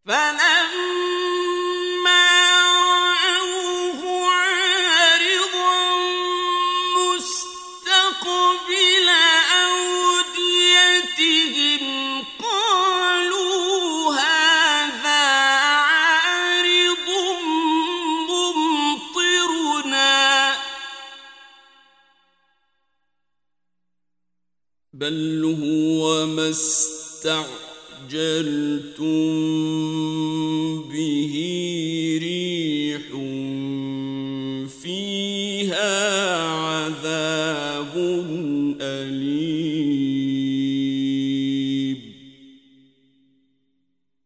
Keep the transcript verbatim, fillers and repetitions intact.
فلما رأوه عارضا مستقبل أوديتهم قالوا هذا عارض ممطرنا بل هو ما استعجلتم به